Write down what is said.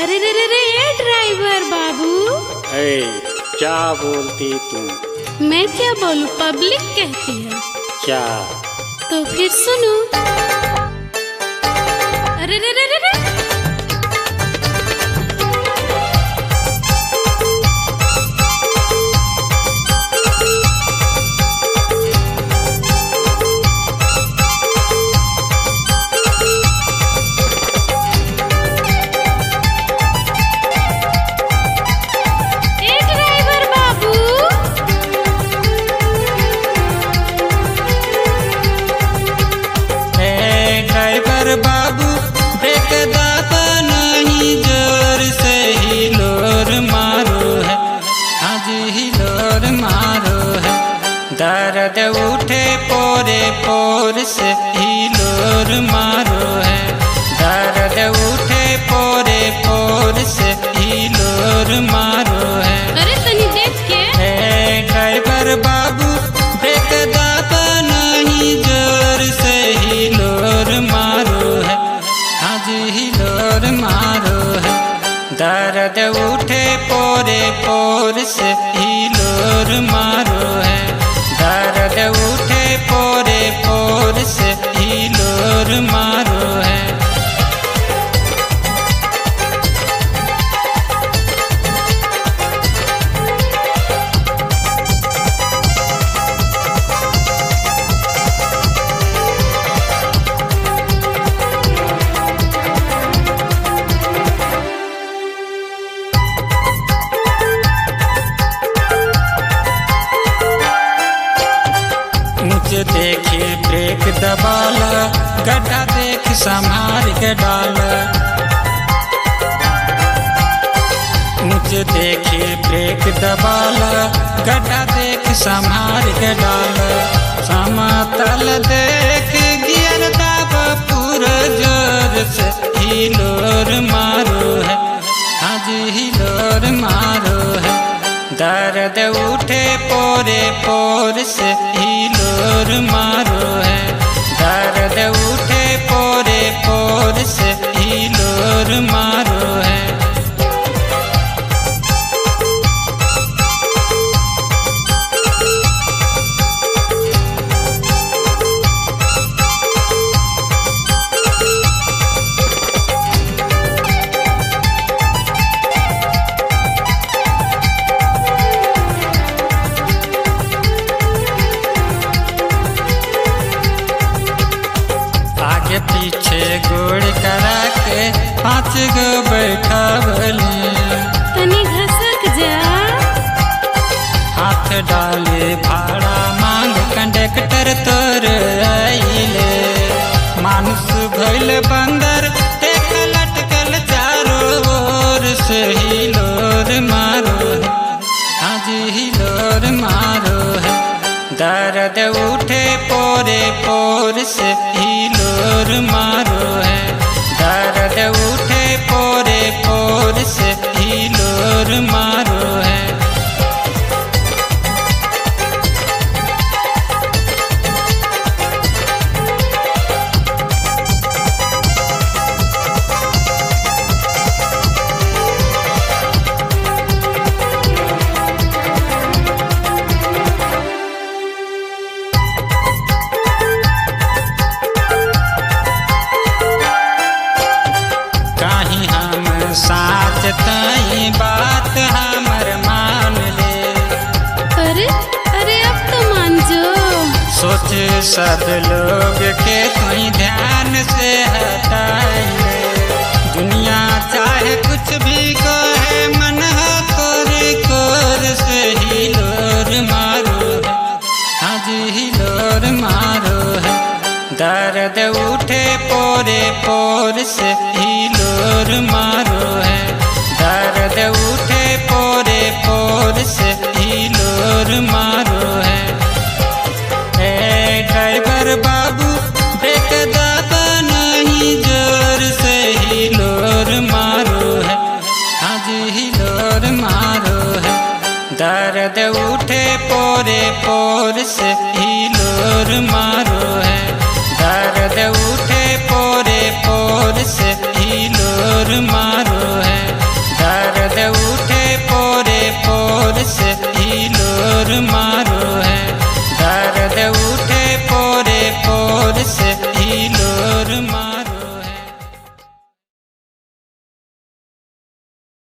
अरे रे रे रे ड्राइवर बाबू। क्या बोलती तुम? मैं क्या बोलूं, पब्लिक कहती है। क्या? तो फिर सुनो। अरे रे रे रे रे बाबू ब्रेक दाबा नहीं, जोर से हिलोर मारो है, आज हिलोर मारो है। दर्द उठे पोरे पोर से हिलोर मारो है, दर्द उठे पोरे पोर से हिलोर मारो है। अरे तनी देख के। ड्राइवर बाबू ब्रेक दाबा नहीं, जोर से हिलोर मारो है, आज हिलोर मारो है। दर्द उठे पोरे पोर से हिलोर मारो है, दर्द उठे पोरे पोर से हिलोर मारो है। देखे ब्रेक दबाला, गड्ढा देख संभाल के डाल। ऊंचे देखे ब्रेक दबाला, गड्ढा देख संभाल के डाल। समतल देख गियर दाबा पूरा जोर से हिलोर मारो है, आज हिलोर मारो है। दर्द उठे पोरे पोर से हिलोर मारो है, दर्द उठे पोरे पोर से हिलोर मारो है। पीछे गोड़ करा के 5 गो बैठावली, तनी घसक जा। हाथ डाले भाड़ा मांग कंडक्टर तोर आइले। मानुष भइल बंदर देख लटकल चारों ओर से हिलोर मारो है, आज हिलोर मारो है। दर्द उठे पोरे पोर से हिलोर मारो है, दर्द उठे पोरे पोर से हिलोर मारो है। साच तई बात हमर मान ले। अरे अरे अब तो मान जो। सोच सब लोग के तुई ध्यान से हटाई ले। दुनिया चाहे कुछ भी कहे, मन है कोरे कोर से हिलोर मारो है, आज हिलोर मारो है। दर्द उठे पोरे पोर से हिलोर मारो है, दर्द उठे पोरे पोर से हिलोर मारो है। ड्राइवर बाबू ब्रेक दाबा नहीं, जोर से हिलोर मारो है, आज हिलोर मारो है। दर्द उठे पोरे पोर से हिलोर मारो है, दर्द उठे पोरे पोर से हिलोर मारो।